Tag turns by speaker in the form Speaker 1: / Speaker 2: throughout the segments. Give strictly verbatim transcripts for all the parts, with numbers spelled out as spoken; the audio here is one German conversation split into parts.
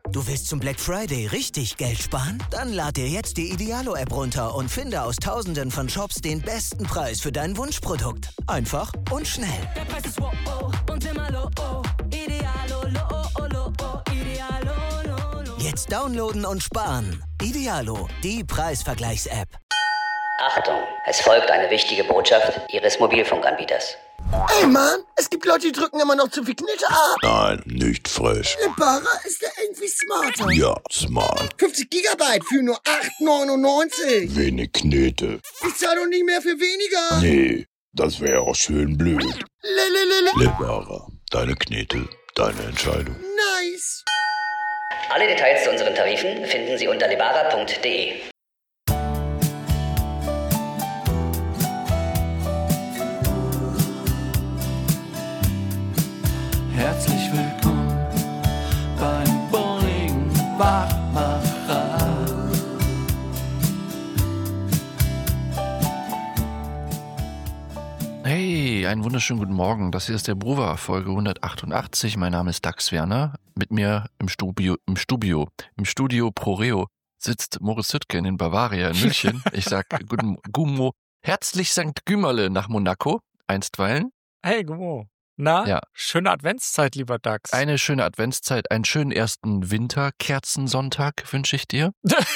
Speaker 1: Du willst zum Black Friday richtig Geld sparen? Dann lad dir jetzt die Idealo-App runter und finde aus Tausenden von Shops den besten Preis für dein Wunschprodukt. Einfach und schnell.
Speaker 2: Der Preis ist wow, oh, und immer low, oh. Idealo, low, oh, low, oh. Idealo, low, low.
Speaker 1: Jetzt downloaden und sparen. Idealo, die Preisvergleichs-App.
Speaker 3: Achtung, es folgt eine wichtige Botschaft Ihres Mobilfunkanbieters.
Speaker 4: Ey Mann, es gibt Leute, die drücken immer noch zu viel Knete ab.
Speaker 5: Nein, nicht frech.
Speaker 4: Lebara ist ja irgendwie smarter.
Speaker 5: Ja, smart.
Speaker 4: fünfzig Gigabyte für nur acht neunundneunzig.
Speaker 5: Wenig Knete.
Speaker 4: Ich zahle doch nicht mehr für weniger.
Speaker 5: Nee, das wäre auch schön blöd.
Speaker 4: Lelelele.
Speaker 5: Lebara, deine Knete, deine Entscheidung.
Speaker 4: Nice.
Speaker 3: Alle Details zu unseren Tarifen finden Sie unter lebara punkt de.
Speaker 6: Herzlich willkommen beim Bulligen Wachmacher. Hey, einen wunderschönen guten Morgen. Das hier ist der Bruder, Folge hundertachtundachtzig. Mein Name ist Dax Werner. Mit mir im Studio, im Studio, im Studio Proreo sitzt Moritz Hüttgen in Bavaria in München. Ich sag guten Gummo. Herzlich Sankt Gümmerle nach Monaco, einstweilen.
Speaker 7: Hey, Gummo. Na,
Speaker 6: Ja.
Speaker 7: schöne Adventszeit, lieber Dax.
Speaker 6: Eine schöne Adventszeit, einen schönen ersten Winterkerzensonntag wünsche ich dir.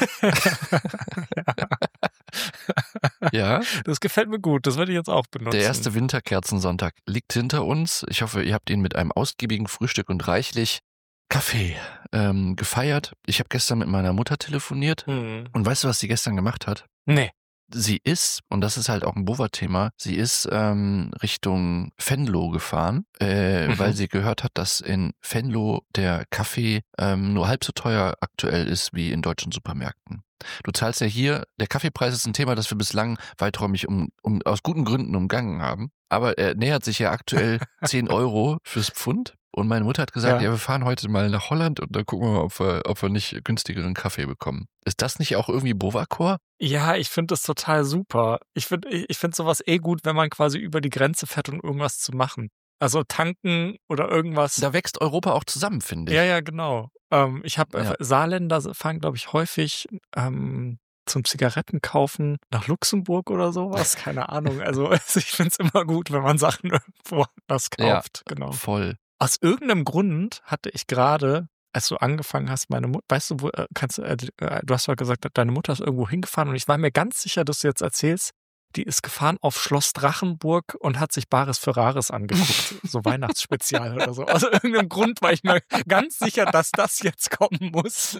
Speaker 6: Ja,
Speaker 7: Das gefällt mir gut, das werde ich jetzt auch benutzen.
Speaker 6: der erste Winterkerzensonntag liegt hinter uns. Ich hoffe, ihr habt ihn mit einem ausgiebigen Frühstück und reichlich Kaffee ähm, gefeiert. Ich habe gestern mit meiner Mutter telefoniert
Speaker 7: Hm.
Speaker 6: und weißt du, was sie gestern gemacht hat?
Speaker 7: Nee.
Speaker 6: Sie ist, und das ist halt auch ein Bova-Thema, sie ist ähm, Richtung Venlo gefahren, äh,
Speaker 7: Mhm.
Speaker 6: weil sie gehört hat, dass in Venlo der Kaffee ähm, nur halb so teuer aktuell ist wie in deutschen Supermärkten. Du zahlst ja hier, der Kaffeepreis ist ein Thema, das wir bislang weiträumig um, um, aus guten Gründen umgangen haben, aber er nähert sich ja aktuell zehn Euro fürs Pfund. Und meine Mutter hat gesagt,
Speaker 7: Ja.
Speaker 6: ja, wir fahren heute mal nach Holland und dann gucken wir mal, ob wir, ob wir nicht günstigeren Kaffee bekommen. Ist das nicht auch irgendwie Bovacor?
Speaker 7: Ja, ich finde das total super. Ich finde ich ich find sowas eh gut, wenn man quasi über die Grenze fährt, um irgendwas zu machen. Also tanken oder irgendwas.
Speaker 6: Da wächst Europa auch zusammen, finde ich.
Speaker 7: Ja, ja, genau. Ähm, ich habe
Speaker 6: Ja.
Speaker 7: äh, Saarländer fahren, glaube ich, häufig ähm, zum Zigarettenkaufen nach Luxemburg oder sowas. Keine Ahnung. Also ich finde es immer gut, wenn man Sachen irgendwo anders
Speaker 6: Ja.
Speaker 7: kauft. Genau.
Speaker 6: Voll.
Speaker 7: Aus irgendeinem Grund hatte ich gerade, als du angefangen hast, meine Mutter, weißt du, wo, äh, kannst du, äh, äh, du hast ja gesagt, deine Mutter ist irgendwo hingefahren und ich war mir ganz sicher, dass du jetzt erzählst, die ist gefahren auf Schloss Drachenburg und hat sich Bares Ferraris angeguckt, so Weihnachtsspezial oder so. Aus irgendeinem Grund war ich mir ganz sicher, dass das jetzt kommen muss.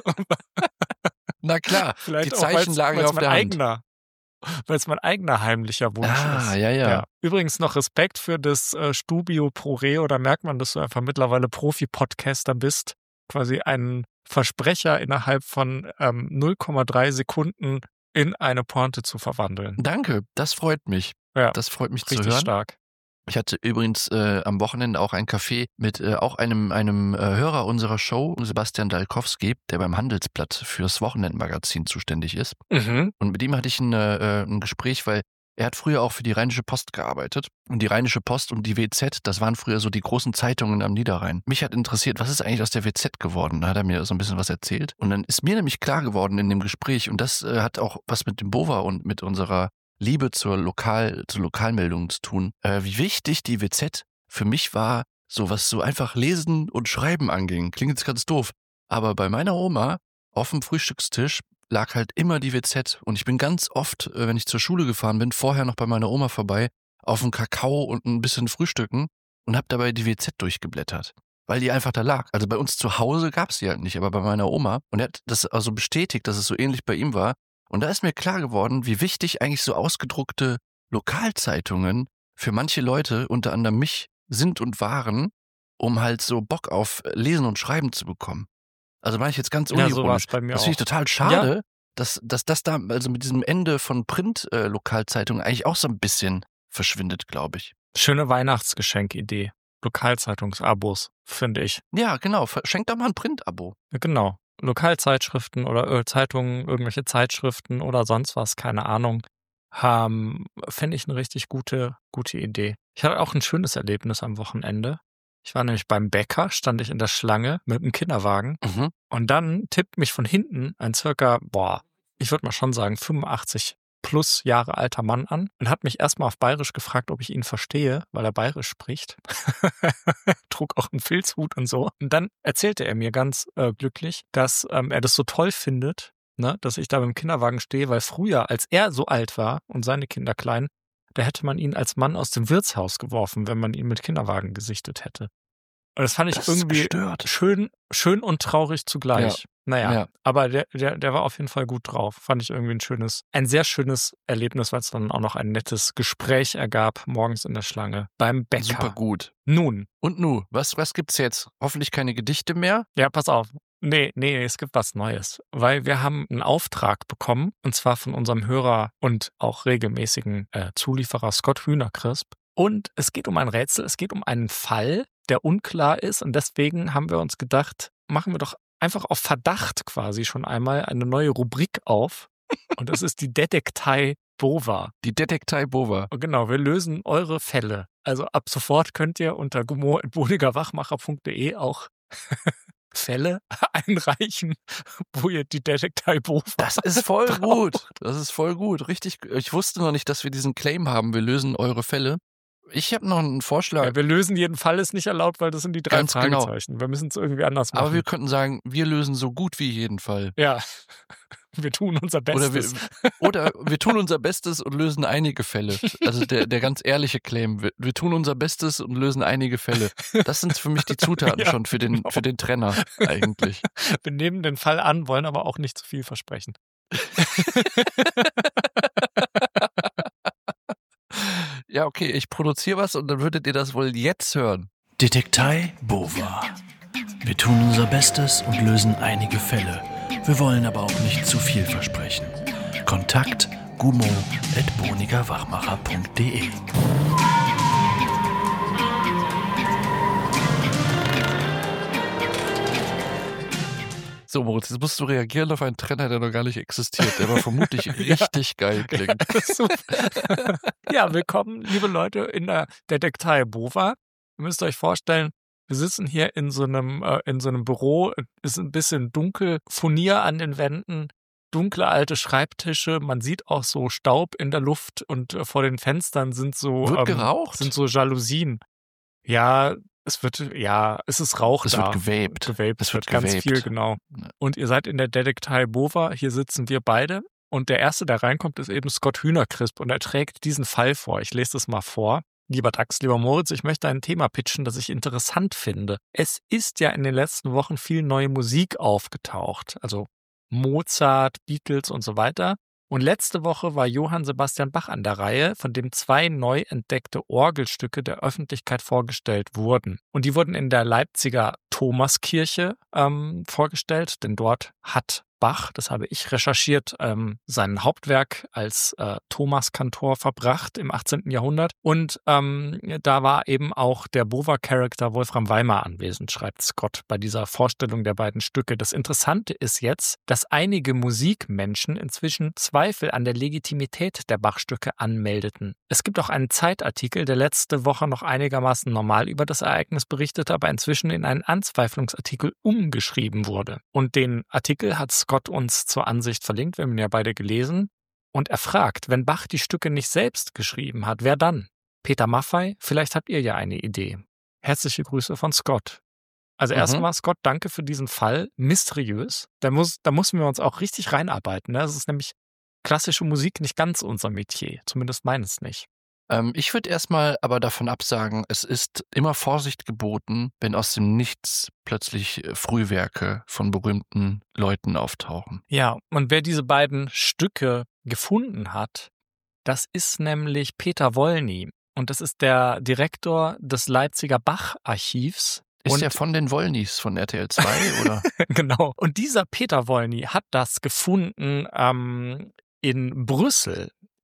Speaker 6: Na klar,
Speaker 7: Vielleicht
Speaker 6: die
Speaker 7: auch, weil's-
Speaker 6: Zeichen lagen
Speaker 7: weil's
Speaker 6: auf
Speaker 7: mein
Speaker 6: der Hand.
Speaker 7: eigener, weil es mein eigener heimlicher Wunsch
Speaker 6: Ah,
Speaker 7: ist.
Speaker 6: ja, ja.
Speaker 7: Übrigens noch Respekt für das äh, Studio Proreo. Da merkt man, dass du einfach mittlerweile Profi-Podcaster bist. Quasi ein Versprecher innerhalb von ähm, null Komma drei Sekunden in eine Pointe zu verwandeln.
Speaker 6: Danke, das freut mich.
Speaker 7: Ja,
Speaker 6: Das freut mich zu
Speaker 7: richtig
Speaker 6: hören.
Speaker 7: stark.
Speaker 6: Ich hatte übrigens äh, am Wochenende auch ein Café mit äh, auch einem, einem äh, Hörer unserer Show, Sebastian Dalkowski, der beim Handelsblatt fürs Wochenendmagazin zuständig ist.
Speaker 7: Mhm.
Speaker 6: Und mit ihm hatte ich ein, äh, ein Gespräch, weil er hat früher auch für die Rheinische Post gearbeitet. Und die Rheinische Post und die W Z, das waren früher so die großen Zeitungen am Niederrhein. Mich hat interessiert, was ist eigentlich aus der W Z geworden? Da hat er mir so ein bisschen was erzählt. Und dann ist mir nämlich klar geworden in dem Gespräch, und das äh, hat auch was mit dem Bova und mit unserer Liebe zur Lokal, zur Lokalmeldung zu tun, äh, wie wichtig die W Z für mich war, so was so einfach Lesen und Schreiben anging. Klingt jetzt ganz doof. Aber bei meiner Oma auf dem Frühstückstisch lag halt immer die W Z. Und ich bin ganz oft, äh, wenn ich zur Schule gefahren bin, vorher noch bei meiner Oma vorbei, auf einen Kakao und ein bisschen Frühstücken und habe dabei die W Z durchgeblättert. Weil die einfach da lag. Also bei uns zu Hause gab es die halt nicht, aber bei meiner Oma. Und er hat das also bestätigt, dass es so ähnlich bei ihm war. Und da ist mir klar geworden, wie wichtig eigentlich so ausgedruckte Lokalzeitungen für manche Leute, unter anderem mich, sind und waren, um halt so Bock auf Lesen und Schreiben zu bekommen. Also war ich jetzt ganz
Speaker 7: Ja, so war
Speaker 6: unironisch.
Speaker 7: es bei mir
Speaker 6: Das
Speaker 7: auch.
Speaker 6: finde ich total schade, dass, dass das da, also mit diesem Ende von Print-Lokalzeitungen eigentlich auch so ein bisschen verschwindet, glaube ich.
Speaker 7: Schöne Weihnachtsgeschenkidee. Lokalzeitungsabos, finde ich.
Speaker 6: Ja, genau. Schenkt doch mal ein Print-Abo.
Speaker 7: Ja, genau. Lokalzeitschriften oder äh, Zeitungen, irgendwelche Zeitschriften oder sonst was, keine Ahnung, ähm, fände ich eine richtig gute, gute Idee. Ich hatte auch ein schönes Erlebnis am Wochenende. Ich war nämlich beim Bäcker, stand ich in der Schlange mit dem Kinderwagen
Speaker 6: Mhm.
Speaker 7: und dann tippt mich von hinten ein circa, boah, ich würde mal schon sagen, fünfundachtzig plus Jahre alter Mann an und hat mich erstmal auf Bayerisch gefragt, ob ich ihn verstehe, weil er Bayerisch spricht. Trug auch einen Filzhut und so. Und dann erzählte er mir ganz äh, glücklich, dass ähm, er das so toll findet, ne, dass ich da beim Kinderwagen stehe, weil früher, als er so alt war und seine Kinder klein, da hätte man ihn als Mann aus dem Wirtshaus geworfen, wenn man ihn mit Kinderwagen gesichtet hätte. Und das fand ich
Speaker 6: Das ist
Speaker 7: irgendwie
Speaker 6: gestört.
Speaker 7: schön, schön und traurig zugleich. Naja,
Speaker 6: Ja.
Speaker 7: aber der, der, der war auf jeden Fall gut drauf. Fand ich irgendwie ein schönes, ein sehr schönes Erlebnis, weil es dann auch noch ein nettes Gespräch ergab, morgens in der Schlange beim Bäcker.
Speaker 6: Super gut.
Speaker 7: Nun,
Speaker 6: Und nu, was, was gibt's jetzt? Hoffentlich keine Gedichte mehr?
Speaker 7: ja, pass auf. Nee, nee, es gibt was Neues. Weil wir haben einen Auftrag bekommen, und zwar von unserem Hörer und auch regelmäßigen äh, Zulieferer Scott Hühnercrisp. Und es geht um ein Rätsel, es geht um einen Fall, der unklar ist. Und deswegen haben wir uns gedacht, machen wir doch einfach auf Verdacht quasi schon einmal eine neue Rubrik auf. Und das ist die Detektei Bova.
Speaker 6: Die Detektei Bova.
Speaker 7: Und genau, wir lösen eure Fälle. Also ab sofort könnt ihr unter gummo at boniger wachmacher punkt de auch Fälle einreichen, wo ihr die Detektei Bova.
Speaker 6: Das ist voll gut. Das ist voll gut. Richtig. Ich wusste noch nicht, dass wir diesen Claim haben. Wir lösen eure Fälle. Ich habe noch einen Vorschlag.
Speaker 7: Ja, wir lösen jeden Fall, ist nicht erlaubt, weil das sind die drei
Speaker 6: Ganz genau.
Speaker 7: Fragezeichen. Wir müssen es irgendwie anders machen.
Speaker 6: Aber wir könnten sagen, wir lösen so gut wie jeden Fall.
Speaker 7: ja, wir tun unser
Speaker 6: Oder wir,
Speaker 7: Bestes.
Speaker 6: oder wir tun unser Bestes und lösen einige Fälle. Also der, der ganz ehrliche Claim. Wir, wir tun unser Bestes und lösen einige Fälle. Das sind für mich die Zutaten
Speaker 7: Ja,
Speaker 6: schon für den,
Speaker 7: genau.
Speaker 6: für den Trenner eigentlich.
Speaker 7: Wir nehmen den Fall an, wollen aber auch nicht zu viel versprechen.
Speaker 6: Ja, okay, ich produziere was und dann würdet ihr das wohl jetzt hören.
Speaker 1: Detektei Bova. Wir tun unser Bestes und lösen einige Fälle. Wir wollen aber auch nicht zu viel versprechen. Kontakt gummo at boniger wachmacher punkt de.
Speaker 6: So, Moritz, jetzt musst du reagieren auf einen Trenner, der noch gar nicht existiert, der aber vermutlich richtig geil klingt.
Speaker 7: Super. Ja, willkommen, liebe Leute, in der Detektei Bova. Ihr müsst euch vorstellen, wir sitzen hier in so einem, äh, in so einem Büro, ist ein bisschen dunkel, Furnier an den Wänden, dunkle alte Schreibtische, man sieht auch so Staub in der Luft und äh, vor den Fenstern sind so,
Speaker 6: Wird geraucht?
Speaker 7: sind so Jalousien. Ja, es wird, ja, es ist Rauch
Speaker 6: Es
Speaker 7: da.
Speaker 6: wird gewaped.
Speaker 7: Gewaped,
Speaker 6: Es
Speaker 7: es
Speaker 6: wird
Speaker 7: wird ganz
Speaker 6: gewaped.
Speaker 7: viel, genau. Und ihr seid in der Detektei Bova, hier sitzen wir beide. Und der Erste, der reinkommt, ist eben Scott Hühnercrisp und er trägt diesen Fall vor. Ich lese das mal vor. Lieber Dax, lieber Moritz, ich möchte ein Thema pitchen, das ich interessant finde. Es ist ja in den letzten Wochen viel neue Musik aufgetaucht. Also Mozart, Beatles und so weiter. Und letzte Woche war Johann Sebastian Bach an der Reihe, von dem zwei neu entdeckte Orgelstücke der Öffentlichkeit vorgestellt wurden. Und die wurden in der Leipziger Thomaskirche ähm, vorgestellt, denn dort hat Bach, das habe ich recherchiert, ähm, sein Hauptwerk als äh, Thomaskantor verbracht im achtzehnten Jahrhundert. Und ähm, da war eben auch der Bova-Charakter Wolfram Weimar anwesend, schreibt Scott bei dieser Vorstellung der beiden Stücke. Das Interessante ist jetzt, dass einige Musikmenschen inzwischen Zweifel an der Legitimität der Bach-Stücke anmeldeten. Es gibt auch einen Zeitartikel, der letzte Woche noch einigermaßen normal über das Ereignis berichtete, aber inzwischen in einen Anzweiflungsartikel umgeschrieben wurde. Und den Artikel hat Scott uns zur Ansicht verlinkt, wir haben ihn ja beide gelesen. Und er fragt, wenn Bach die Stücke nicht selbst geschrieben hat, wer dann? Peter Maffay? Vielleicht habt ihr ja eine Idee. Herzliche Grüße von Scott. Also
Speaker 6: Mhm.
Speaker 7: erstmal, Scott, danke für diesen Fall. Mysteriös. Da, muss, da müssen wir uns auch richtig reinarbeiten. Ne? Das ist nämlich klassische Musik nicht ganz unser Metier. Zumindest meines nicht.
Speaker 6: Ähm, ich würde erstmal aber davon absagen, es ist immer Vorsicht geboten, wenn aus dem Nichts plötzlich äh, Frühwerke von berühmten Leuten auftauchen.
Speaker 7: Ja, und wer diese beiden Stücke gefunden hat, das ist nämlich Peter Wolny. Und das ist der Direktor des Leipziger Bach-Archivs.
Speaker 6: Ist
Speaker 7: Und-
Speaker 6: der von den Wollnys von R T L zwei, oder?
Speaker 7: Genau. Und dieser Peter Wolny hat das gefunden ähm, in Brüssel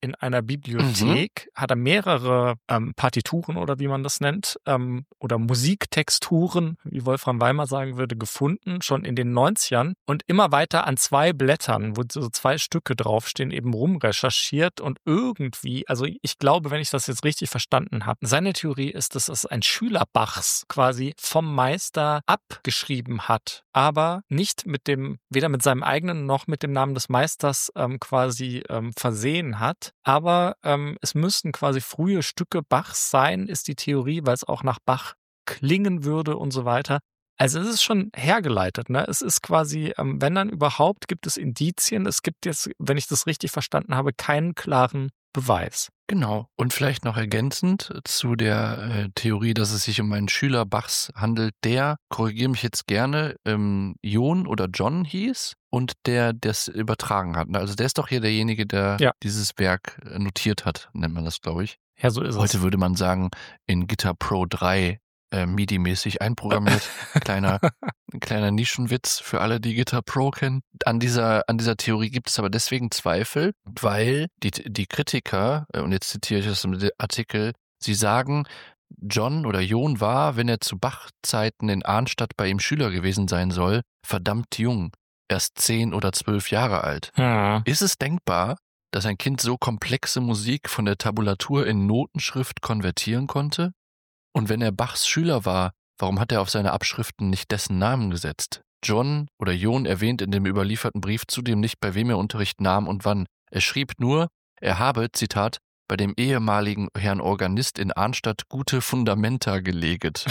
Speaker 7: in einer Bibliothek, mhm. hat er mehrere ähm, Partituren oder wie man das nennt, ähm, oder Musiktexturen, wie Wolfram Weimar sagen würde, gefunden, schon in den neunzigern und immer weiter an zwei Blättern, wo so zwei Stücke draufstehen, eben rumrecherchiert und irgendwie, also ich glaube, wenn ich das jetzt richtig verstanden habe, seine Theorie ist, dass es ein Schüler Bachs quasi vom Meister abgeschrieben hat, aber nicht mit dem, weder mit seinem eigenen noch mit dem Namen des Meisters ähm, quasi ähm, versehen hat. Aber ähm, es müssten quasi frühe Stücke Bachs sein, ist die Theorie, weil es auch nach Bach klingen würde und so weiter. Also es ist schon hergeleitet, ne? Es ist quasi, ähm, wenn dann überhaupt, gibt es Indizien. Es gibt jetzt, wenn ich das richtig verstanden habe, keinen klaren Beweis.
Speaker 6: Genau. Und vielleicht noch ergänzend zu der äh, Theorie, dass es sich um einen Schüler Bachs handelt, der, korrigiere mich jetzt gerne, ähm, Jon oder John hieß und der das übertragen hat. Also der ist doch hier derjenige, der ja. dieses Werk notiert hat, nennt man das, glaube ich.
Speaker 7: Ja, so ist es.
Speaker 6: Heute würde man sagen, in Guitar Pro drei äh, MIDI-mäßig einprogrammiert. kleiner, kleiner Nischenwitz für alle, die Guitar Pro kennen. An dieser, an dieser Theorie gibt es aber deswegen Zweifel, weil die, die Kritiker, und jetzt zitiere ich aus dem Artikel, sie sagen, John oder Jon war, wenn er zu Bach-Zeiten in Arnstadt bei ihm Schüler gewesen sein soll, verdammt jung. Erst zehn oder zwölf Jahre alt.
Speaker 7: Ja.
Speaker 6: Ist es denkbar, dass ein Kind so komplexe Musik von der Tabulatur in Notenschrift konvertieren konnte? Und wenn er Bachs Schüler war, warum hat er auf seine Abschriften nicht dessen Namen gesetzt? John oder Jon erwähnt in dem überlieferten Brief zudem nicht, bei wem er Unterricht nahm und wann. Er schrieb nur, er habe, Zitat, bei dem ehemaligen Herrn Organist in Arnstadt gute Fundamenta geleget.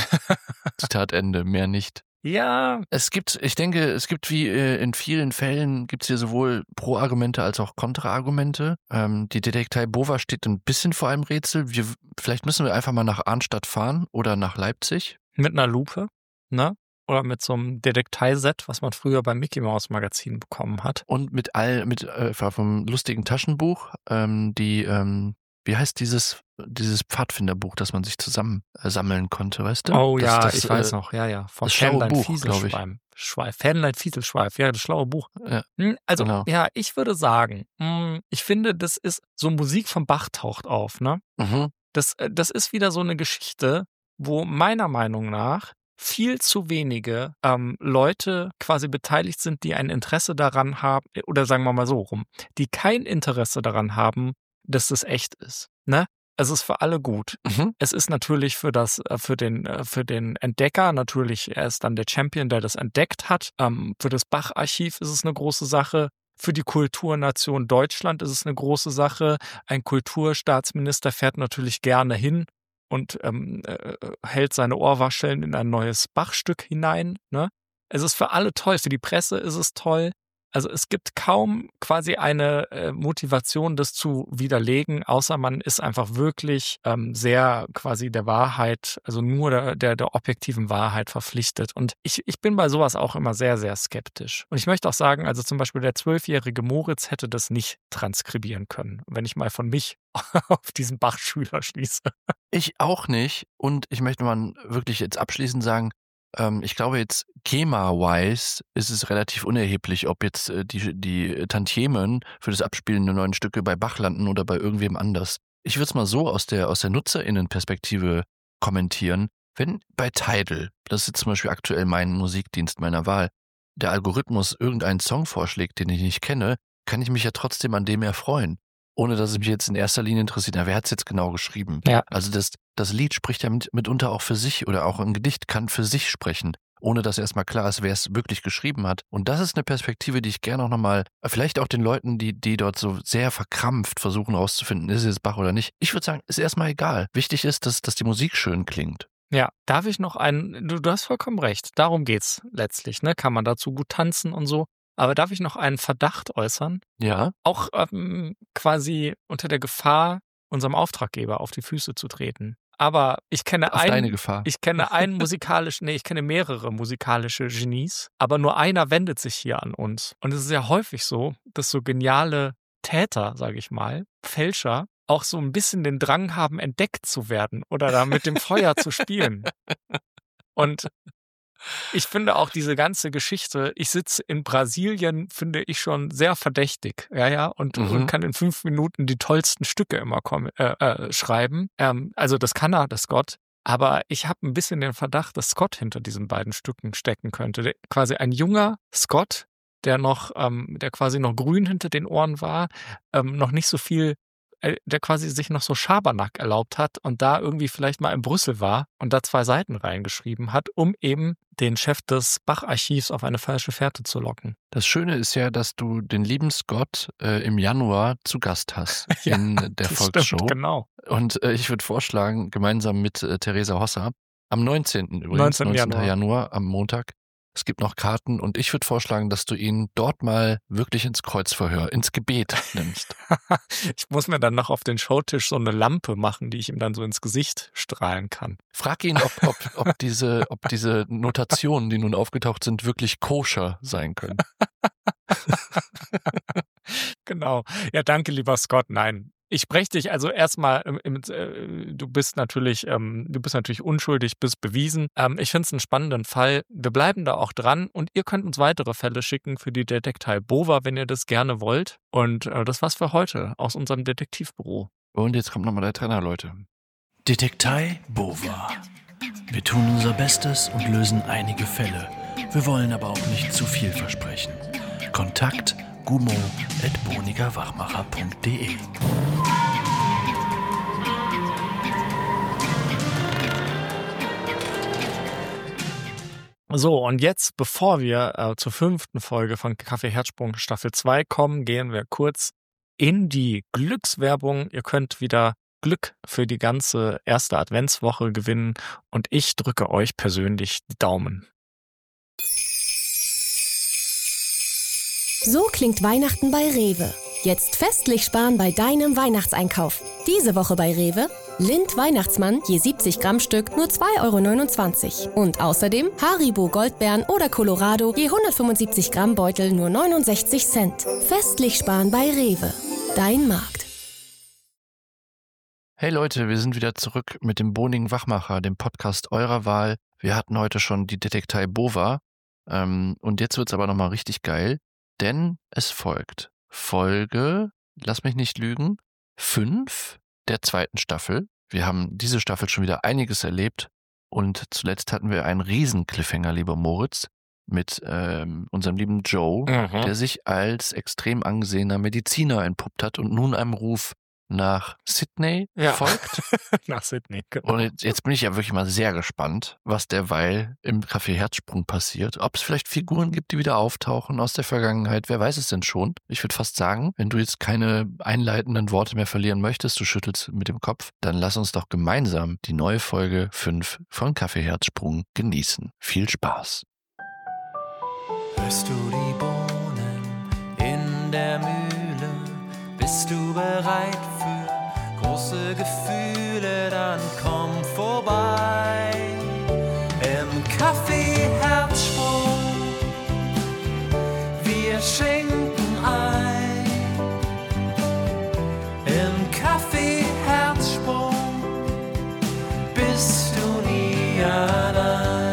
Speaker 6: Zitat Ende, mehr nicht.
Speaker 7: Ja.
Speaker 6: Es gibt, ich denke, es gibt wie äh, in vielen Fällen gibt es hier sowohl Pro-Argumente als auch Kontra-Argumente. Ähm, die Detektei Bova steht ein bisschen vor einem Rätsel. Wir, vielleicht müssen wir einfach mal nach Arnstadt fahren oder nach Leipzig.
Speaker 7: Mit einer Lupe, ne? Oder mit so einem Detektei-Set, was man früher beim Mickey Mouse Magazin bekommen hat.
Speaker 6: Und mit all, mit äh, vom lustigen Taschenbuch, ähm, die, ähm, wie heißt dieses, dieses Pfadfinderbuch, das man sich zusammen äh, sammeln konnte, weißt du?
Speaker 7: Oh
Speaker 6: das,
Speaker 7: ja,
Speaker 6: das,
Speaker 7: ich
Speaker 6: äh,
Speaker 7: weiß noch, ja, ja. Von
Speaker 6: das schlaue
Speaker 7: Fähnlein
Speaker 6: Buch, glaube ich.
Speaker 7: Schweif. Fähnlein Fieselschweif, ja, das schlaue Buch.
Speaker 6: Ja,
Speaker 7: hm, also,
Speaker 6: genau.
Speaker 7: ja, ich würde sagen, mh, ich finde, das ist, so Musik von Bach taucht auf, ne?
Speaker 6: Mhm.
Speaker 7: Das, das ist wieder so eine Geschichte, wo meiner Meinung nach viel zu wenige ähm, Leute quasi beteiligt sind, die ein Interesse daran haben, oder sagen wir mal so rum, die kein Interesse daran haben, dass das echt ist. Ne? Es ist für alle gut.
Speaker 6: Mhm.
Speaker 7: Es ist natürlich für das, für den, für den Entdecker, natürlich, er ist dann der Champion, der das entdeckt hat. Ähm, für das Bach-Archiv ist es eine große Sache. Für die Kulturnation Deutschland ist es eine große Sache. Ein Kulturstaatsminister fährt natürlich gerne hin und ähm, äh, hält seine Ohrwascheln in ein neues Bachstück hinein. Ne? Es ist für alle toll. Für die Presse ist es toll. Also es gibt kaum quasi eine äh, Motivation, das zu widerlegen, außer man ist einfach wirklich ähm, sehr quasi der Wahrheit, also nur der, der, der objektiven Wahrheit verpflichtet. Und ich, ich bin bei sowas auch immer sehr, sehr skeptisch. Und ich möchte auch sagen, also zum Beispiel der zwölfjährige Moritz hätte das nicht transkribieren können, wenn ich mal von mich auf diesen Bach-Schüler schließe.
Speaker 6: Ich auch nicht. Und ich möchte mal wirklich jetzt abschließend sagen, ähm, ich glaube jetzt G E M A-wise ist es relativ unerheblich, ob jetzt äh, die, die Tantiemen für das Abspielen der neuen Stücke bei Bach landen oder bei irgendwem anders. Ich würde es mal so aus der, aus der NutzerInnen-Perspektive kommentieren. Wenn bei Tidal, das ist jetzt zum Beispiel aktuell mein Musikdienst meiner Wahl, der Algorithmus irgendeinen Song vorschlägt, den ich nicht kenne, kann ich mich ja trotzdem an dem erfreuen. Ohne dass es mich jetzt in erster Linie interessiert, na, wer hat es jetzt genau geschrieben?
Speaker 7: Ja.
Speaker 6: Also das, das Lied spricht ja mit, mitunter auch für sich oder auch ein Gedicht kann für sich sprechen, ohne dass erstmal klar ist, wer es wirklich geschrieben hat. Und das ist eine Perspektive, die ich gerne auch nochmal, vielleicht auch den Leuten, die, die dort so sehr verkrampft versuchen rauszufinden, ist es jetzt Bach oder nicht. Ich würde sagen, ist erstmal egal. Wichtig ist, dass, dass die Musik schön klingt.
Speaker 7: Ja, darf ich noch einen, du, du hast vollkommen recht, darum geht's letztlich, ne? Kann man dazu gut tanzen und so. Aber darf ich noch einen Verdacht äußern?
Speaker 6: Ja.
Speaker 7: Auch ähm, quasi unter der Gefahr, unserem Auftraggeber auf die Füße zu treten. Aber ich kenne
Speaker 6: Auf
Speaker 7: einen,
Speaker 6: deine Gefahr.
Speaker 7: ich kenne einen musikalischen, nee, ich kenne mehrere musikalische Genies, aber nur einer wendet sich hier an uns. Und es ist ja häufig so, dass so geniale Täter, sage ich mal, Fälscher, auch so ein bisschen den Drang haben, entdeckt zu werden oder da mit dem Feuer zu spielen. Und Ich finde auch diese ganze Geschichte, ich sitze in Brasilien, finde ich schon sehr verdächtig, ja, ja, und,
Speaker 6: Mhm.
Speaker 7: und kann in fünf Minuten die tollsten Stücke immer kommen, äh, äh, schreiben. Ähm, also das kann er, das Scott. Aber ich habe ein bisschen den Verdacht, dass Scott hinter diesen beiden Stücken stecken könnte. Der, quasi ein junger Scott, der noch, ähm, der quasi noch grün hinter den Ohren war, ähm, noch nicht so viel, äh, der quasi sich noch so Schabernack erlaubt hat und da irgendwie vielleicht mal in Brüssel war und da zwei Seiten reingeschrieben hat, um eben den Chef des Bach-Archivs auf eine falsche Fährte zu locken.
Speaker 6: Das Schöne ist ja, dass du den lieben Scott äh, im Januar zu Gast hast
Speaker 7: Ja,
Speaker 6: in der
Speaker 7: Das
Speaker 6: Volksshow.
Speaker 7: stimmt, genau.
Speaker 6: Und äh, ich würde vorschlagen, gemeinsam mit äh, Theresa Hosser, am neunzehnten übrigens,
Speaker 7: neunzehnten
Speaker 6: neunzehnten
Speaker 7: Januar.
Speaker 6: Januar, am Montag, es gibt noch Karten und ich würde vorschlagen, dass du ihn dort mal wirklich ins Kreuzverhör, ins Gebet nimmst.
Speaker 7: Ich muss mir dann noch auf den Showtisch so eine Lampe machen, die ich ihm dann so ins Gesicht strahlen kann.
Speaker 6: Frag ihn, ob, ob, ob, diese, ob diese Notationen, die nun aufgetaucht sind, wirklich koscher sein können.
Speaker 7: Genau. Ja, danke, lieber Scott. Nein. Ich spreche dich also erstmal, im, im, äh, du bist natürlich, ähm, du bist natürlich unschuldig, bist bewiesen. Ähm, ich finde es einen spannenden Fall. Wir bleiben da auch dran und ihr könnt uns weitere Fälle schicken für die Detektei Bova, wenn ihr das gerne wollt. Und äh, das war's für heute aus unserem Detektivbüro.
Speaker 6: Und jetzt kommt nochmal der Trainer, Leute.
Speaker 1: Detektei Bova. Wir tun unser Bestes und lösen einige Fälle. Wir wollen aber auch nicht zu viel versprechen. Kontakt gumo at bonigerwachmacher punkt de.
Speaker 7: So, und jetzt, bevor wir äh, zur fünften Folge von Kaffee Herzsprung Staffel zwei kommen, gehen wir kurz in die Glückswerbung. Ihr könnt wieder Glück für die ganze erste Adventswoche gewinnen und ich drücke euch persönlich die Daumen.
Speaker 8: So klingt Weihnachten bei Rewe. Jetzt festlich sparen bei deinem Weihnachtseinkauf. Diese Woche bei Rewe Lind Weihnachtsmann je siebzig Gramm Stück nur zwei Euro neunundzwanzig. Und außerdem Haribo Goldbeeren oder Colorado je hundertfünfundsiebzig Gramm Beutel nur neunundsechzig Cent. Festlich sparen bei Rewe. Dein Markt.
Speaker 6: Hey Leute, wir sind wieder zurück mit dem Bonigen Wachmacher, dem Podcast eurer Wahl. Wir hatten heute schon die Detektei Bova ähm, und jetzt wird's aber nochmal richtig geil, denn es folgt Folge, lass mich nicht lügen, fünf der zweiten Staffel. Wir haben diese Staffel schon wieder einiges erlebt und zuletzt hatten wir einen riesen Cliffhanger, lieber Moritz, mit ähm, unserem lieben Joe,
Speaker 7: Mhm.
Speaker 6: der sich als extrem angesehener Mediziner entpuppt hat und nun einem Ruf nach Sydney
Speaker 7: Ja.
Speaker 6: folgt.
Speaker 7: Nach Sydney. Genau.
Speaker 6: Und jetzt, jetzt bin ich ja wirklich mal sehr gespannt, was derweil im Café Herzsprung passiert. Ob es vielleicht Figuren gibt, die wieder auftauchen aus der Vergangenheit. Wer weiß es denn schon? Ich würde fast sagen, wenn du jetzt keine einleitenden Worte mehr verlieren möchtest, du schüttelst mit dem Kopf, dann lass uns doch gemeinsam die neue Folge fünf von Café Herzsprung genießen. Viel Spaß.
Speaker 2: Hörst du die Bohnen in der Mühle? Bist du bereit für große Gefühle? Dann komm vorbei im Café Herzsprung. Wir schenken ein im Café Herzsprung. Bist du nie allein.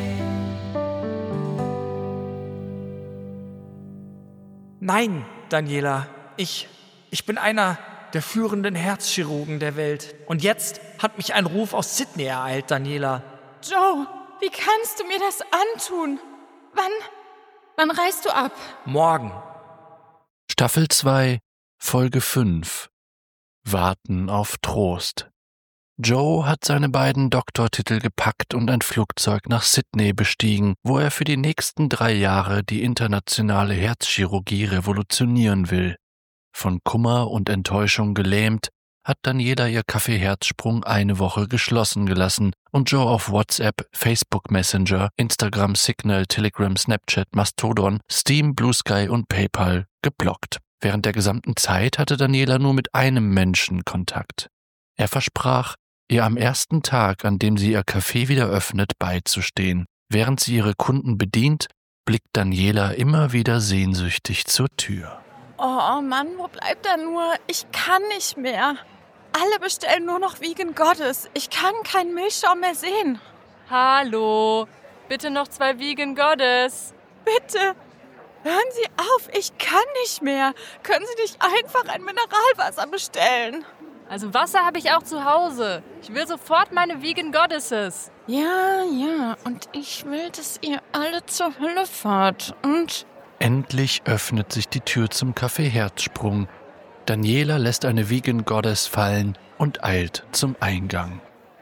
Speaker 7: Nein, Daniela, ich, ich bin einer der führenden Herzchirurgen der Welt. Und jetzt hat mich ein Ruf aus Sydney ereilt, Daniela.
Speaker 9: Joe, wie kannst du mir das antun? Wann, wann reist du ab?
Speaker 7: Morgen.
Speaker 6: Staffel zwei, Folge fünf. Warten auf Trost. Joe hat seine beiden Doktortitel gepackt und ein Flugzeug nach Sydney bestiegen, wo er für die nächsten drei Jahre die internationale Herzchirurgie revolutionieren will. Von Kummer und Enttäuschung gelähmt, hat Daniela ihr Café Herzsprung eine Woche geschlossen gelassen und Joe auf WhatsApp, Facebook Messenger, Instagram, Signal, Telegram, Snapchat, Mastodon, Steam, Blue Sky und PayPal geblockt. Während der gesamten Zeit hatte Daniela nur mit einem Menschen Kontakt. Er versprach, ihr am ersten Tag, an dem sie ihr Café wieder öffnet, beizustehen. Während sie ihre Kunden bedient, blickt Daniela immer wieder sehnsüchtig zur Tür.
Speaker 9: Oh Mann, wo bleibt er nur? Ich kann nicht mehr. Alle bestellen nur noch Vegan Goddess. Ich kann keinen Milchschaum mehr sehen.
Speaker 10: Hallo,
Speaker 9: bitte noch zwei Vegan Goddess. Bitte. Hören Sie auf, ich kann nicht mehr. Können Sie nicht einfach ein Mineralwasser bestellen? Also Wasser habe ich auch zu Hause. Ich will sofort meine Vegan Goddesses. Ja, ja, und ich will, dass ihr alle zur Hölle fahrt. Und...
Speaker 1: Endlich öffnet sich die Tür zum Café Herzsprung. Daniela lässt eine Vegan Goddess fallen und eilt zum Eingang.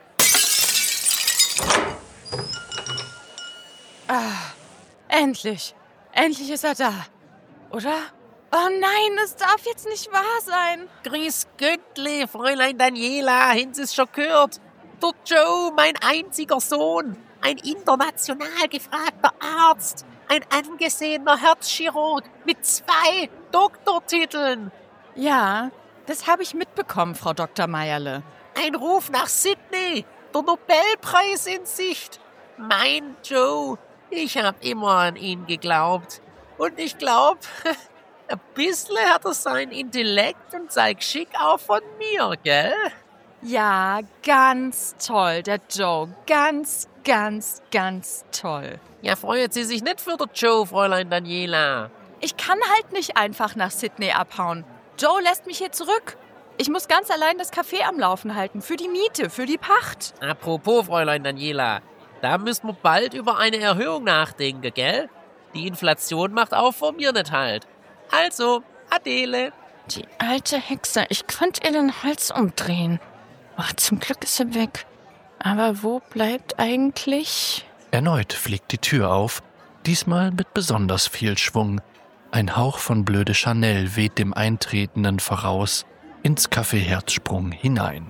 Speaker 9: Ah, endlich. Endlich ist er da. Oder? Oh nein, es darf jetzt nicht wahr sein.
Speaker 10: Grüß Göttli, Fräulein Daniela, haben Sie es schon gehört? Der Joe, mein einziger Sohn, ein international gefragter Arzt, ein angesehener Herzchirurg mit zwei Doktortiteln.
Speaker 9: Ja, das habe ich mitbekommen, Frau Doktor Meierle.
Speaker 10: Ein Ruf nach Sydney, der Nobelpreis in Sicht. Mein Joe, ich habe immer an ihn geglaubt. Und ich glaube, ein bisschen hat er seinen Intellekt und sein Geschick auch von mir, gell?
Speaker 9: Ja, ganz toll, der Joe. Ganz, ganz, ganz toll.
Speaker 10: Ja, freuen Sie sich nicht für den Joe, Fräulein Daniela.
Speaker 9: Ich kann halt nicht einfach nach Sydney abhauen. Joe lässt mich hier zurück. Ich muss ganz allein das Café am Laufen halten. Für die Miete, für die Pacht.
Speaker 10: Apropos, Fräulein Daniela, da müssen wir bald über eine Erhöhung nachdenken, gell? Die Inflation macht auch vor mir nicht halt. Also, Adele.
Speaker 9: Die alte Hexe, ich könnte ihr den Hals umdrehen. Ach, zum Glück ist sie weg. Aber wo bleibt eigentlich...
Speaker 1: Erneut fliegt die Tür auf, diesmal mit besonders viel Schwung. Ein Hauch von blöde Chanel weht dem Eintretenden voraus, ins Café Herzsprung hinein.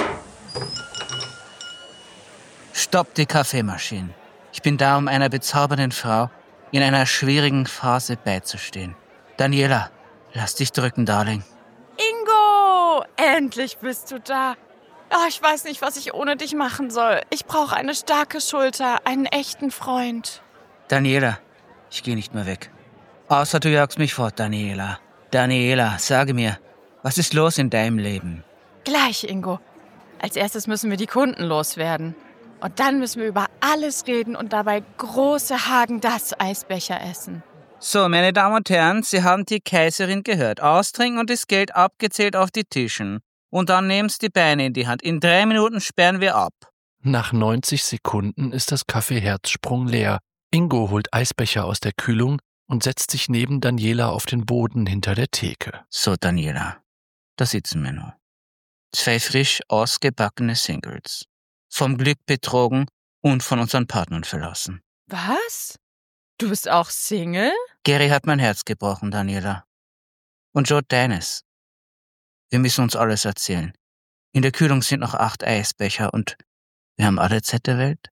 Speaker 11: Stopp die Kaffeemaschine. Ich bin da, um einer bezaubernden Frau in einer schwierigen Phase beizustehen. Daniela, lass dich drücken, Darling.
Speaker 9: Ingo! Endlich bist du da. Oh, ich weiß nicht, was ich ohne dich machen soll. Ich brauche eine starke Schulter, einen echten Freund.
Speaker 11: Daniela, ich gehe nicht mehr weg. Außer du jagst mich fort, Daniela. Daniela, sage mir, was ist los in deinem Leben?
Speaker 9: Gleich, Ingo. Als erstes müssen wir die Kunden loswerden. Und dann müssen wir über alles reden und dabei große Häagen-Dazs-Eisbecher essen.
Speaker 11: So, meine Damen und Herren, Sie haben die Kaiserin gehört. Austrinken und das Geld abgezählt auf die Tischen. Und dann nehmen Sie die Beine in die Hand. In drei Minuten sperren wir ab.
Speaker 1: Nach neunzig Sekunden ist das Café Herzsprung leer. Ingo holt Eisbecher aus der Kühlung und setzt sich neben Daniela auf den Boden hinter der Theke.
Speaker 11: So, Daniela, da sitzen wir noch. Zwei frisch ausgebackene Singles. Vom Glück betrogen und von unseren Partnern verlassen.
Speaker 9: Was? Du bist auch Single?
Speaker 11: Gary hat mein Herz gebrochen, Daniela. Und Joe deines. Wir müssen uns alles erzählen. In der Kühlung sind noch acht Eisbecher und wir haben alle Zeit der Welt.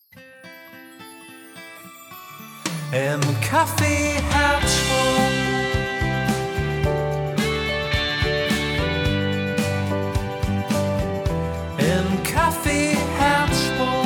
Speaker 12: Im Café Herzsprung. Im Café Herzsprung.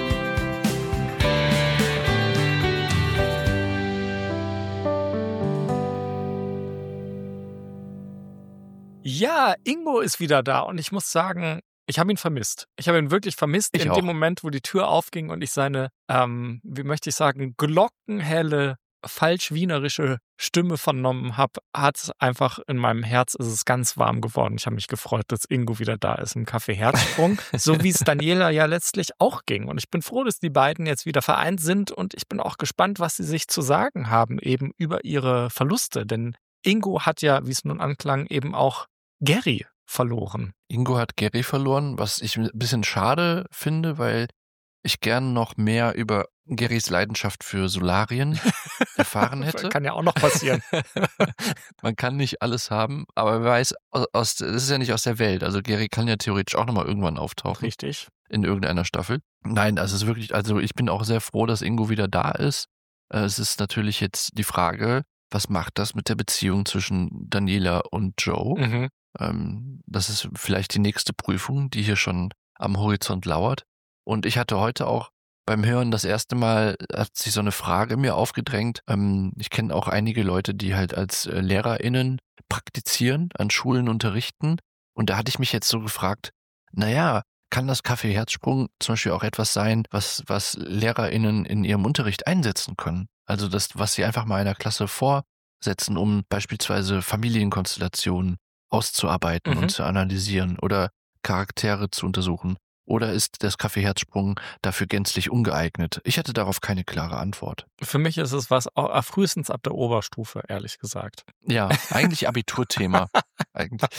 Speaker 7: Ja, Ingo ist wieder da und ich muss sagen, ich habe ihn vermisst. Ich habe ihn wirklich vermisst
Speaker 6: Ich
Speaker 7: in
Speaker 6: auch.
Speaker 7: dem Moment, wo die Tür aufging und ich seine, ähm, wie möchte ich sagen, glockenhelle, falsch-wienerische Stimme vernommen habe, hat es einfach in meinem Herz, ist es ganz warm geworden. Ich habe mich gefreut, dass Ingo wieder da ist im Café Herzsprung, so wie es Daniela ja letztlich auch ging. Und ich bin froh, dass die beiden jetzt wieder vereint sind und ich bin auch gespannt, was sie sich zu sagen haben, eben über ihre Verluste. Denn Ingo hat ja, wie es nun anklang, eben auch Gary verloren.
Speaker 6: Ingo hat Gary verloren, was ich ein bisschen schade finde, weil ich gern noch mehr über Garys Leidenschaft für Solarien erfahren hätte.
Speaker 7: Kann ja auch noch passieren.
Speaker 6: Man kann nicht alles haben, aber wer weiß, aus, das ist ja nicht aus der Welt. Also Gary kann ja theoretisch auch nochmal irgendwann auftauchen.
Speaker 7: Richtig.
Speaker 6: In irgendeiner Staffel. Nein, also es ist wirklich, also ich bin auch sehr froh, dass Ingo wieder da ist. Äh, Es ist natürlich jetzt die Frage, was macht das mit der Beziehung zwischen Daniela und Joe?
Speaker 7: Mhm.
Speaker 6: Ähm, das ist vielleicht die nächste Prüfung, die hier schon am Horizont lauert. Und ich hatte heute auch beim Hören das erste Mal, hat sich so eine Frage mir aufgedrängt. Ähm, ich kenne auch einige Leute, die halt als äh, LehrerInnen praktizieren, an Schulen unterrichten. Und da hatte ich mich jetzt so gefragt, naja, kann das Kaffee-Herzsprung zum Beispiel auch etwas sein, was, was LehrerInnen in ihrem Unterricht einsetzen können. Also das, was sie einfach mal einer Klasse vorsetzen, um beispielsweise Familienkonstellationen auszuarbeiten
Speaker 7: Mhm.
Speaker 6: und zu analysieren oder Charaktere zu untersuchen. Oder ist das Kaffee-Herzsprung dafür gänzlich ungeeignet? Ich hatte darauf keine klare Antwort.
Speaker 7: Für mich ist es was au- äh, frühestens ab der Oberstufe, ehrlich gesagt.
Speaker 6: Ja, eigentlich Abiturthema. eigentlich.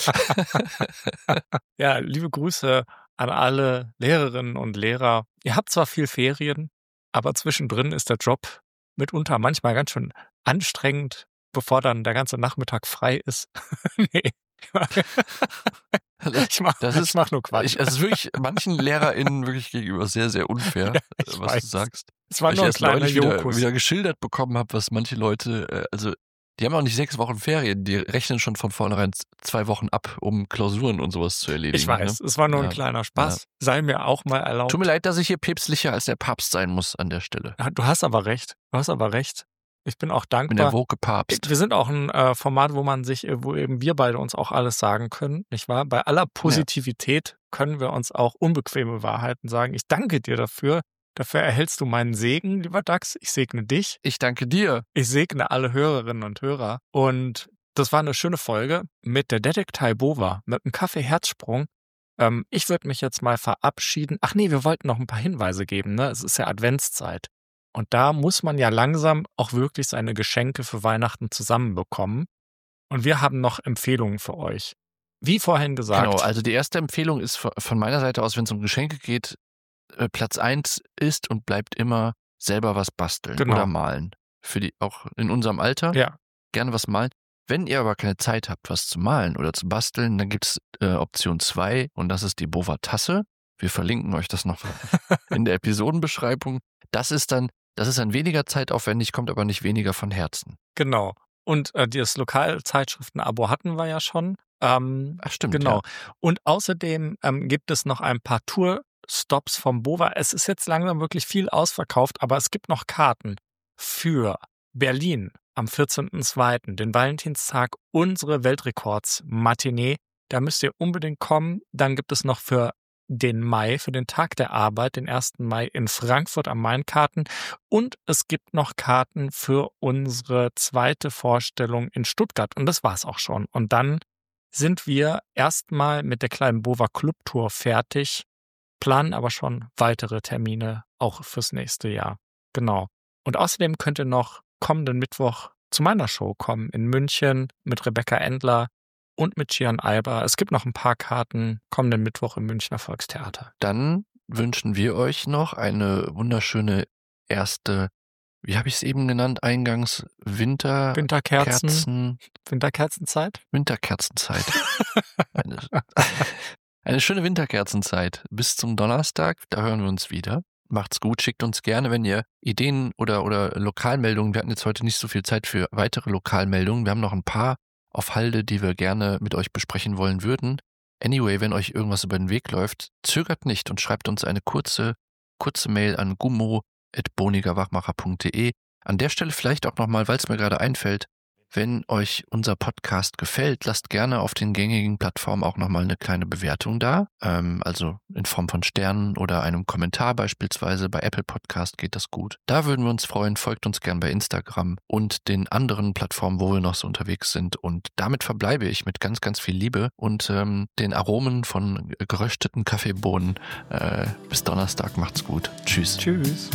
Speaker 7: Ja, liebe Grüße an alle Lehrerinnen und Lehrer. Ihr habt zwar viel Ferien, aber zwischendrin ist der Job mitunter manchmal ganz schön anstrengend, bevor dann der ganze Nachmittag frei ist. Nee. Ich mach,
Speaker 6: Das
Speaker 7: ich
Speaker 6: ist,
Speaker 7: mach nur Quatsch.
Speaker 6: ich, es ist wirklich manchen LehrerInnen wirklich gegenüber sehr, sehr unfair,
Speaker 7: Ja, ich
Speaker 6: was
Speaker 7: weiß.
Speaker 6: du sagst.
Speaker 7: Es war
Speaker 6: Weil ich
Speaker 7: nur ein
Speaker 6: erst
Speaker 7: kleiner
Speaker 6: neulich wieder,
Speaker 7: Jokus.
Speaker 6: wieder geschildert bekommen habe, was manche Leute, äh, also die haben auch nicht sechs Wochen Ferien, die rechnen schon von vornherein z- zwei Wochen ab, um Klausuren und sowas zu erledigen.
Speaker 7: Ich weiß,
Speaker 6: ne?
Speaker 7: es war nur ein
Speaker 6: Ja,
Speaker 7: kleiner Spaß. Sei mir auch mal erlaubt.
Speaker 6: Tut mir leid, dass ich hier päpstlicher als der Papst sein muss an der Stelle.
Speaker 7: Ja, Du hast aber recht. Du hast aber recht. Ich bin auch
Speaker 6: Ich bin der
Speaker 7: dankbar.
Speaker 6: woke Papst.
Speaker 7: Wir sind auch ein äh, Format, wo man sich, äh, wo eben wir beide uns auch alles sagen können, nicht wahr? Bei aller Positivität können wir uns auch unbequeme Wahrheiten sagen. Ich danke dir dafür. Dafür erhältst du meinen Segen, lieber Dax. Ich segne dich.
Speaker 6: Ich danke dir.
Speaker 7: Ich segne alle Hörerinnen und Hörer. Und das war eine schöne Folge mit der Detektei Bova, mit dem Kaffee-Herzsprung. Ähm, ich würde mich jetzt mal verabschieden. Ach nee, wir wollten noch ein paar Hinweise geben, ne? Es ist ja Adventszeit. Und da muss man ja langsam auch wirklich seine Geschenke für Weihnachten zusammenbekommen. Und wir haben noch Empfehlungen für euch. Wie vorhin gesagt.
Speaker 6: Genau, also die erste Empfehlung ist von von meiner Seite aus, wenn es um Geschenke geht, äh, Platz eins ist und bleibt immer selber was basteln
Speaker 7: Genau.
Speaker 6: oder malen. Für die, auch in unserem Alter,
Speaker 7: Ja.
Speaker 6: gerne was malen. Wenn ihr aber keine Zeit habt, was zu malen oder zu basteln, dann gibt es äh, Option zwei und das ist die Bova Tasse. Wir verlinken euch das noch in der Episodenbeschreibung. Das ist dann, das ist dann weniger zeitaufwendig, kommt aber nicht weniger von Herzen.
Speaker 7: Genau. Und äh, das Lokalzeitschriften-Abo hatten wir ja schon. Ähm,
Speaker 6: Ach stimmt,
Speaker 7: Genau.
Speaker 6: ja.
Speaker 7: Und außerdem ähm, gibt es noch ein paar Tourstops vom Bova. Es ist jetzt langsam wirklich viel ausverkauft, aber es gibt noch Karten für Berlin am vierzehnten zweiten, den Valentinstag, unsere Weltrekords-Matinee. Da müsst ihr unbedingt kommen. Dann gibt es noch für den Mai, für den Tag der Arbeit, den ersten Mai in Frankfurt am Main Karten. Und es gibt noch Karten für unsere zweite Vorstellung in Stuttgart. Und das war's auch schon. Und dann sind wir erstmal mit der kleinen Bova Club Tour fertig, planen aber schon weitere Termine auch fürs nächste Jahr. Genau. Und außerdem könnt ihr noch kommenden Mittwoch zu meiner Show kommen in München mit Rebecca Endler und mit Gian Alba. Es gibt noch ein paar Karten kommenden Mittwoch im Münchner Volkstheater.
Speaker 6: Dann wünschen wir euch noch eine wunderschöne erste, wie habe ich es eben genannt, eingangs Winter
Speaker 7: Winterkerzen.
Speaker 6: Kerzen,
Speaker 7: Winterkerzenzeit?
Speaker 6: Winterkerzenzeit. eine, eine schöne Winterkerzenzeit. Bis zum Donnerstag, da hören wir uns wieder. Macht's gut, schickt uns gerne, wenn ihr Ideen oder, oder Lokalmeldungen, wir hatten jetzt heute nicht so viel Zeit für weitere Lokalmeldungen, wir haben noch ein paar auf Halde, die wir gerne mit euch besprechen wollen würden. Anyway, wenn euch irgendwas über den Weg läuft, zögert nicht und schreibt uns eine kurze, kurze Mail an gummo at bonigerwachmacher punkt de. An der Stelle vielleicht auch nochmal, weil es mir gerade einfällt, wenn euch unser Podcast gefällt, lasst gerne auf den gängigen Plattformen auch nochmal eine kleine Bewertung da. Ähm, also in Form von Sternen oder einem Kommentar beispielsweise. Bei Apple Podcast geht das gut. Da würden wir uns freuen. Folgt uns gern bei Instagram und den anderen Plattformen, wo wir noch so unterwegs sind. Und damit verbleibe ich mit ganz, ganz viel Liebe und ähm, den Aromen von gerösteten Kaffeebohnen. Äh, bis Donnerstag. Macht's gut. Tschüss.
Speaker 7: Tschüss.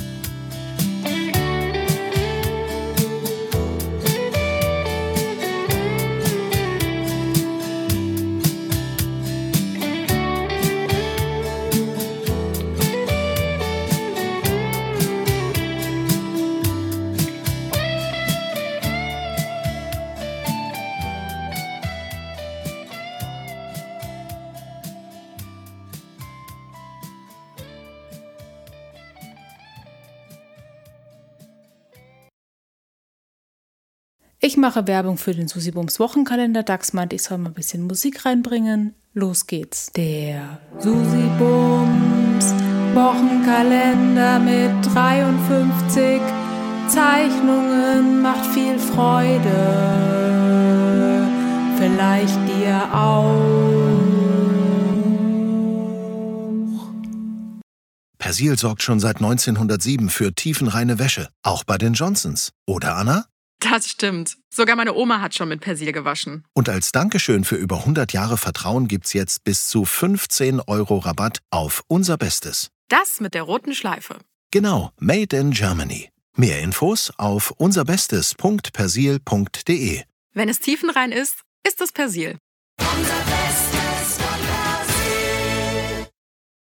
Speaker 13: Ich mache Werbung für den Susibums Wochenkalender. Dax meint, ich soll mal ein bisschen Musik reinbringen. Los geht's. Der Susibums Wochenkalender mit dreiundfünfzig Zeichnungen macht viel Freude. Vielleicht dir auch.
Speaker 14: Persil sorgt schon seit neunzehnhundertsieben für tiefenreine Wäsche, auch bei den Johnsons. Oder, Anna?
Speaker 15: Das stimmt. Sogar meine Oma hat schon mit Persil gewaschen.
Speaker 14: Und als Dankeschön für über hundert Jahre Vertrauen gibt's jetzt bis zu fünfzehn Euro Rabatt auf unser Bestes.
Speaker 15: Das mit der roten Schleife.
Speaker 14: Genau, made in Germany. Mehr Infos auf unserbestes punkt persil punkt de.
Speaker 15: Wenn es tiefenrein ist, ist es Persil.
Speaker 2: Unser Bestes.